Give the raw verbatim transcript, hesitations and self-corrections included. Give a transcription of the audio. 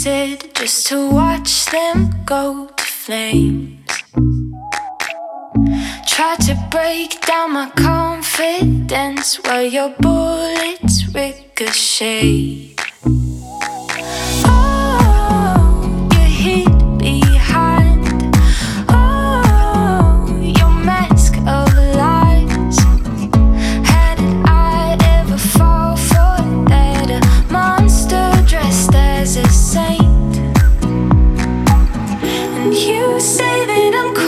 acid just to watch them go to flames. Try to break down my confidence while your bullets ricochet. Oh, you hid behind, oh, your mask of lies. How did I ever fall for that? A monster dressed as a saint. And you say that I'm